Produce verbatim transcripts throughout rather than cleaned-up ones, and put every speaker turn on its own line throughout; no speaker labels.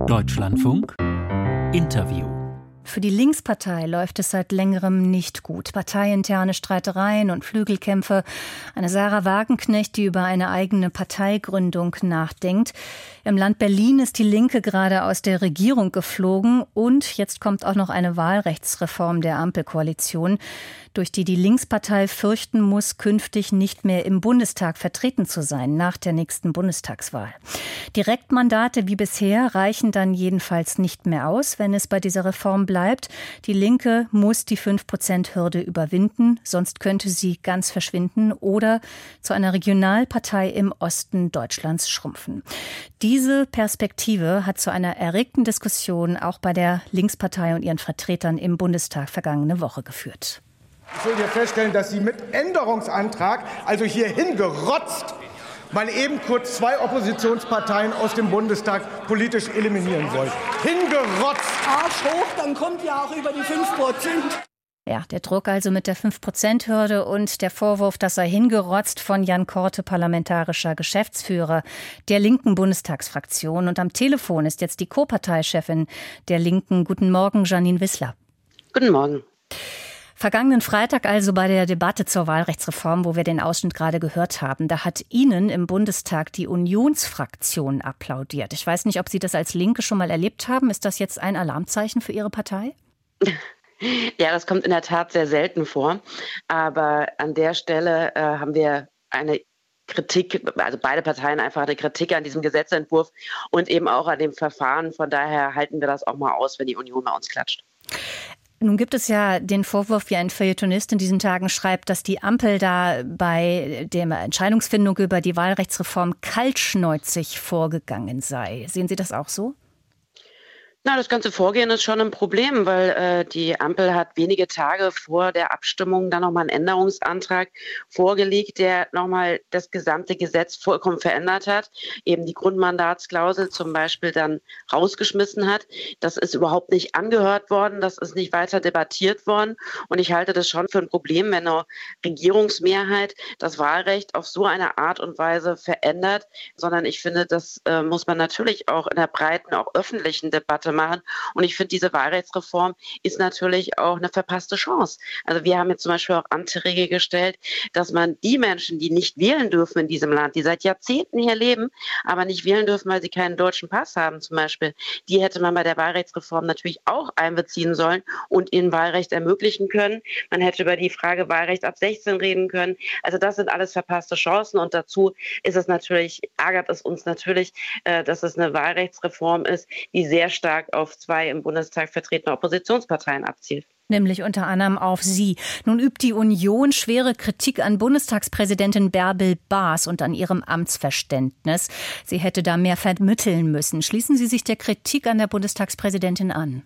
Deutschlandfunk Interview.
Für die Linkspartei läuft es seit längerem nicht gut. Parteiinterne Streitereien und Flügelkämpfe. Eine Sarah Wagenknecht, die über eine eigene Parteigründung nachdenkt. Im Land Berlin ist die Linke gerade aus der Regierung geflogen. Und jetzt kommt auch noch eine Wahlrechtsreform der Ampelkoalition, durch die die Linkspartei fürchten muss, künftig nicht mehr im Bundestag vertreten zu sein nach der nächsten Bundestagswahl. Direktmandate wie bisher reichen dann jedenfalls nicht mehr aus, wenn es bei dieser Reform bleibt. Die Linke muss die fünf Prozent Hürde überwinden, sonst könnte sie ganz verschwinden oder zu einer Regionalpartei im Osten Deutschlands schrumpfen. Diese Perspektive hat zu einer erregten Diskussion auch bei der Linkspartei und ihren Vertretern im Bundestag vergangene Woche geführt.
Ich will hier feststellen, dass Sie mit Änderungsantrag, also hier hingerotzt, mal eben kurz zwei Oppositionsparteien aus dem Bundestag politisch eliminieren wollen. Hingerotzt!
Arsch hoch, dann kommt ja auch über die fünf Prozent.
Ja, der Druck also mit der fünf Prozent Hürde und der Vorwurf, das sei hingerotzt von Jan Korte, parlamentarischer Geschäftsführer der linken Bundestagsfraktion. Und am Telefon ist jetzt die Co-Parteichefin der Linken. Guten Morgen, Janine Wissler.
Guten Morgen.
Vergangenen Freitag also bei der Debatte zur Wahlrechtsreform, wo wir den Ausschnitt gerade gehört haben, da hat Ihnen im Bundestag die Unionsfraktion applaudiert. Ich weiß nicht, ob Sie das als Linke schon mal erlebt haben. Ist das jetzt ein Alarmzeichen für Ihre Partei?
Ja, das kommt in der Tat sehr selten vor. Aber an der Stelle äh, haben wir eine Kritik, also beide Parteien einfach eine Kritik an diesem Gesetzentwurf und eben auch an dem Verfahren. Von daher halten wir das auch mal aus, wenn die Union bei uns klatscht.
Nun gibt es ja den Vorwurf, wie ein Feuilletonist in diesen Tagen schreibt, dass die Ampel da bei der Entscheidungsfindung über die Wahlrechtsreform kaltschnäuzig vorgegangen sei. Sehen Sie das auch so?
Na, das ganze Vorgehen ist schon ein Problem, weil äh, die Ampel hat wenige Tage vor der Abstimmung dann nochmal einen Änderungsantrag vorgelegt, der nochmal das gesamte Gesetz vollkommen verändert hat, eben die Grundmandatsklausel zum Beispiel dann rausgeschmissen hat. Das ist überhaupt nicht angehört worden, das ist nicht weiter debattiert worden und ich halte das schon für ein Problem, wenn eine Regierungsmehrheit das Wahlrecht auf so eine Art und Weise verändert, sondern ich finde, das äh, muss man natürlich auch in der breiten, auch öffentlichen Debatte machen. Und ich finde, diese Wahlrechtsreform ist natürlich auch eine verpasste Chance. Also wir haben jetzt zum Beispiel auch Anträge gestellt, dass man die Menschen, die nicht wählen dürfen in diesem Land, die seit Jahrzehnten hier leben, aber nicht wählen dürfen, weil sie keinen deutschen Pass haben zum Beispiel, die hätte man bei der Wahlrechtsreform natürlich auch einbeziehen sollen und ihnen Wahlrecht ermöglichen können. Man hätte über die Frage Wahlrecht ab sechzehn reden können. Also das sind alles verpasste Chancen und dazu ist es natürlich, ärgert es uns natürlich, dass es eine Wahlrechtsreform ist, die sehr stark auf zwei im Bundestag vertretene Oppositionsparteien abzielt.
Nämlich unter anderem auf Sie. Nun übt die Union schwere Kritik an Bundestagspräsidentin Bärbel Baas und an ihrem Amtsverständnis. Sie hätte da mehr vermitteln müssen. Schließen Sie sich der Kritik an der Bundestagspräsidentin an?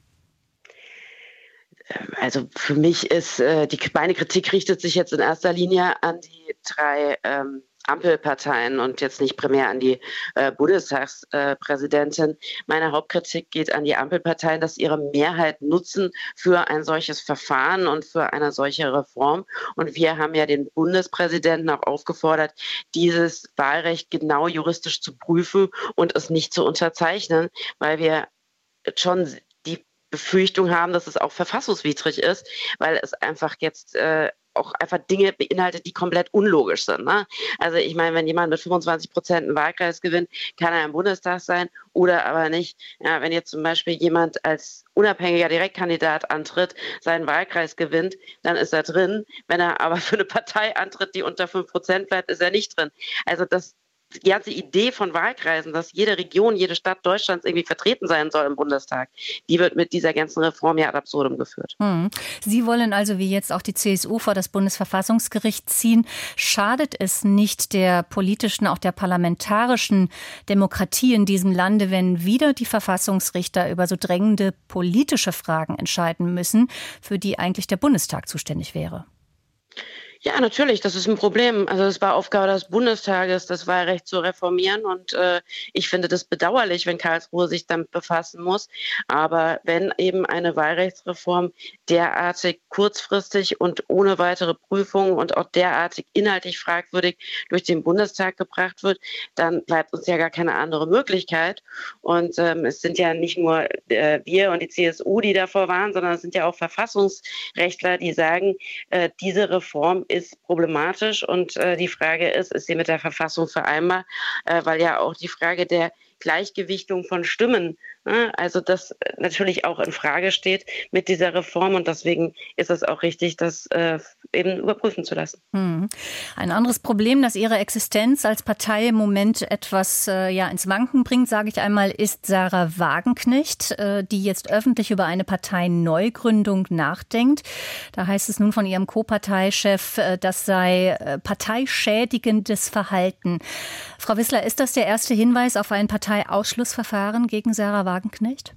Also für mich ist, äh, die, meine Kritik richtet sich jetzt in erster Linie an die drei ähm, Ampelparteien und jetzt nicht primär an die äh, Bundestagspräsidentin. Äh, Meine Hauptkritik geht an die Ampelparteien, dass sie ihre Mehrheit nutzen für ein solches Verfahren und für eine solche Reform. Und wir haben ja den Bundespräsidenten auch aufgefordert, dieses Wahlrecht genau juristisch zu prüfen und es nicht zu unterzeichnen, weil wir schon die Befürchtung haben, dass es auch verfassungswidrig ist, weil es einfach jetzt äh, auch einfach Dinge beinhaltet, die komplett unlogisch sind. Ne? Also ich meine, wenn jemand mit fünfundzwanzig Prozent einen Wahlkreis gewinnt, kann er im Bundestag sein oder aber nicht. Ja, wenn jetzt zum Beispiel jemand als unabhängiger Direktkandidat antritt, seinen Wahlkreis gewinnt, dann ist er drin. Wenn er aber für eine Partei antritt, die unter fünf Prozent bleibt, ist er nicht drin. Also das Die ganze Idee von Wahlkreisen, dass jede Region, jede Stadt Deutschlands irgendwie vertreten sein soll im Bundestag, die wird mit dieser ganzen Reform ja ad absurdum geführt.
Hm. Sie wollen also, wie jetzt auch die C S U, vor das Bundesverfassungsgericht ziehen. Schadet es nicht der politischen, auch der parlamentarischen Demokratie in diesem Lande, wenn wieder die Verfassungsrichter über so drängende politische Fragen entscheiden müssen, für die eigentlich der Bundestag zuständig wäre?
Ja, natürlich, das ist ein Problem. Also es war Aufgabe des Bundestages, das Wahlrecht zu reformieren. Und äh, ich finde das bedauerlich, wenn Karlsruhe sich damit befassen muss. Aber wenn eben eine Wahlrechtsreform derartig kurzfristig und ohne weitere Prüfung und auch derartig inhaltlich fragwürdig durch den Bundestag gebracht wird, dann bleibt uns ja gar keine andere Möglichkeit. Und ähm, es sind ja nicht nur äh, wir und die C S U, die davor waren, sondern es sind ja auch Verfassungsrechtler, die sagen, äh, diese Reform ist problematisch und äh, die Frage ist, ist sie mit der Verfassung vereinbar, äh, weil ja auch die Frage der Gleichgewichtung von Stimmen, ne, also das natürlich auch in Frage steht mit dieser Reform und deswegen ist es auch richtig, das äh, eben überprüfen zu lassen.
Hm. Ein anderes Problem, das Ihre Existenz als Partei im Moment etwas äh, ja, ins Wanken bringt, sage ich einmal, ist Sarah Wagenknecht, äh, die jetzt öffentlich über eine Parteineugründung nachdenkt. Da heißt es nun von ihrem Co-Parteichef, äh, das sei äh, parteischädigendes Verhalten. Frau Wissler, ist das der erste Hinweis auf ein Parteiausschlussverfahren gegen Sarah Wagenknecht?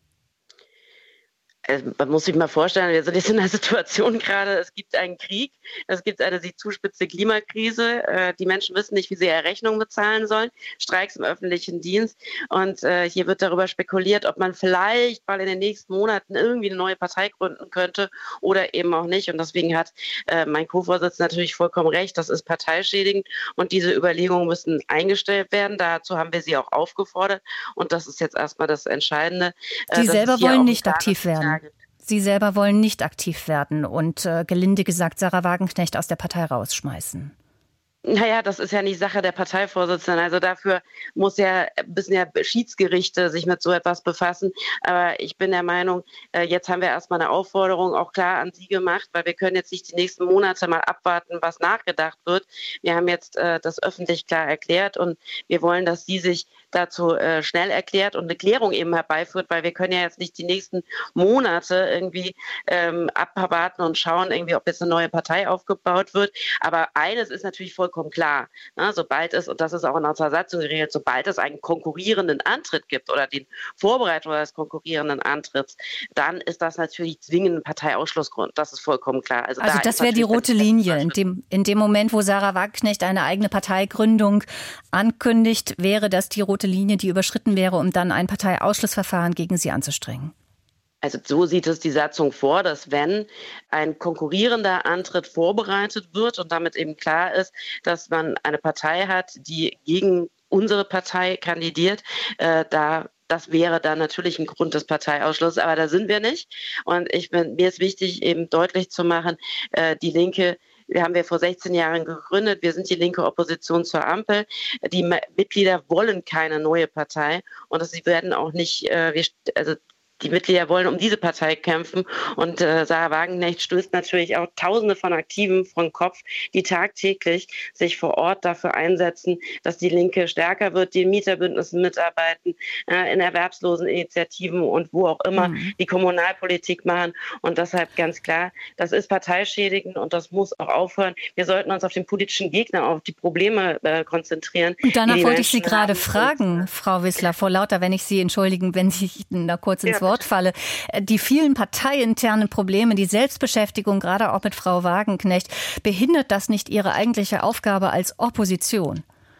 Man muss sich mal vorstellen, wir sind jetzt in einer Situation gerade, es gibt einen Krieg, es gibt eine sich zuspitzende Klimakrise, die Menschen wissen nicht, wie sie ihre Rechnungen bezahlen sollen, Streiks im öffentlichen Dienst und hier wird darüber spekuliert, ob man vielleicht mal in den nächsten Monaten irgendwie eine neue Partei gründen könnte oder eben auch nicht und deswegen hat mein Co-Vorsitzender natürlich vollkommen recht, das ist parteischädigend und diese Überlegungen müssen eingestellt werden, dazu haben wir sie auch aufgefordert und das ist jetzt erstmal das Entscheidende.
Sie selber wollen nicht aktiv werden. Sie selber wollen nicht aktiv werden und äh, gelinde gesagt Sarah Wagenknecht aus der Partei rausschmeißen.
Naja, das ist ja nicht Sache der Parteivorsitzenden. Also dafür muss ja, müssen ja Schiedsgerichte sich mit so etwas befassen. Aber ich bin der Meinung, jetzt haben wir erstmal eine Aufforderung auch klar an Sie gemacht, weil wir können jetzt nicht die nächsten Monate mal abwarten, was nachgedacht wird. Wir haben jetzt äh, das öffentlich klar erklärt und wir wollen, dass Sie sich dazu äh, schnell erklärt und eine Klärung eben herbeiführt, weil wir können ja jetzt nicht die nächsten Monate irgendwie ähm, abwarten und schauen, irgendwie, ob jetzt eine neue Partei aufgebaut wird. Aber eines ist natürlich vollkommen klar, ne, sobald es, und das ist auch in unserer Satzung geregelt, sobald es einen konkurrierenden Antritt gibt oder den Vorbereitung des konkurrierenden Antritts, dann ist das natürlich zwingend ein Parteiausschlussgrund. Das ist vollkommen klar.
Also, also da das wäre die rote Linie. In dem, in dem Moment, wo Sarah Wagenknecht eine eigene Parteigründung ankündigt, wäre das die rote Linie, die überschritten wäre, um dann ein Parteiausschlussverfahren gegen sie anzustrengen.
Also so sieht es die Satzung vor, dass wenn ein konkurrierender Antritt vorbereitet wird und damit eben klar ist, dass man eine Partei hat, die gegen unsere Partei kandidiert, äh, da das wäre dann natürlich ein Grund des Parteiausschlusses, aber da sind wir nicht. Und ich bin, mir ist wichtig, eben deutlich zu machen, äh, die Linke, wir haben wir vor sechzehn Jahren gegründet. Wir sind die linke Opposition zur Ampel. Die Mitglieder wollen keine neue Partei und sie werden auch nicht, äh, wir, also die Mitglieder wollen um diese Partei kämpfen und äh, Sarah Wagenknecht stößt natürlich auch Tausende von Aktiven vom Kopf, die tagtäglich sich vor Ort dafür einsetzen, dass die Linke stärker wird, die in Mieterbündnissen mitarbeiten, äh, in Erwerbsloseninitiativen und wo auch immer mhm. die Kommunalpolitik machen. Und deshalb ganz klar, das ist parteischädigend und das muss auch aufhören. Wir sollten uns auf den politischen Gegner, auf die Probleme äh, konzentrieren.
Und danach wollte
Menschen
ich Sie gerade fragen, und, Frau Wissler, vor lauter, wenn ich Sie entschuldigen, wenn ich da kurz ins ja. Wort falle. Die vielen parteiinternen Probleme, die Selbstbeschäftigung, gerade auch mit Frau Wagenknecht, behindert das nicht Ihre eigentliche Aufgabe als Opposition?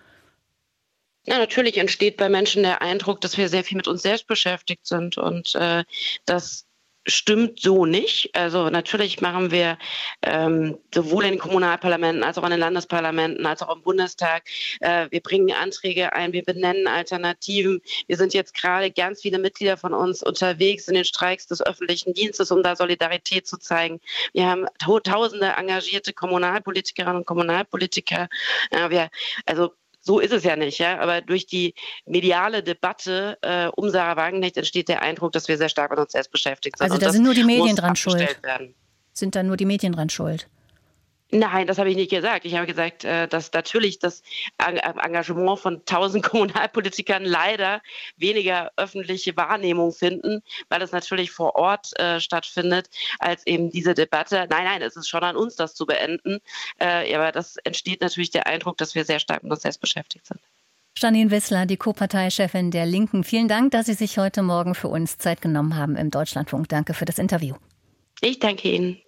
Ja, natürlich entsteht bei Menschen der Eindruck, dass wir sehr viel mit uns selbst beschäftigt sind und äh, das stimmt so nicht. Also natürlich machen wir ähm, sowohl in den Kommunalparlamenten als auch in den Landesparlamenten als auch im Bundestag. Äh, wir bringen Anträge ein, wir benennen Alternativen. Wir sind jetzt gerade ganz viele Mitglieder von uns unterwegs in den Streiks des öffentlichen Dienstes, um da Solidarität zu zeigen. Wir haben tausende engagierte Kommunalpolitikerinnen und Kommunalpolitiker. Äh, wir, also So ist es ja nicht, ja. Aber durch die mediale Debatte äh, um Sarah Wagenknecht entsteht der Eindruck, dass wir sehr stark mit uns selbst beschäftigt sind.
Also da sind nur die Medien dran schuld. Sind da nur die Medien dran schuld?
Nein, das habe ich nicht gesagt. Ich habe gesagt, dass natürlich das Engagement von tausend Kommunalpolitikern leider weniger öffentliche Wahrnehmung finden, weil es natürlich vor Ort äh, stattfindet, als eben diese Debatte. Nein, nein, es ist schon an uns, das zu beenden. Äh, aber das entsteht natürlich der Eindruck, dass wir sehr stark mit uns selbst beschäftigt sind.
Jeanine Wissler, die Co-Parteichefin der Linken. Vielen Dank, dass Sie sich heute Morgen für uns Zeit genommen haben im Deutschlandfunk. Danke für das Interview.
Ich danke Ihnen.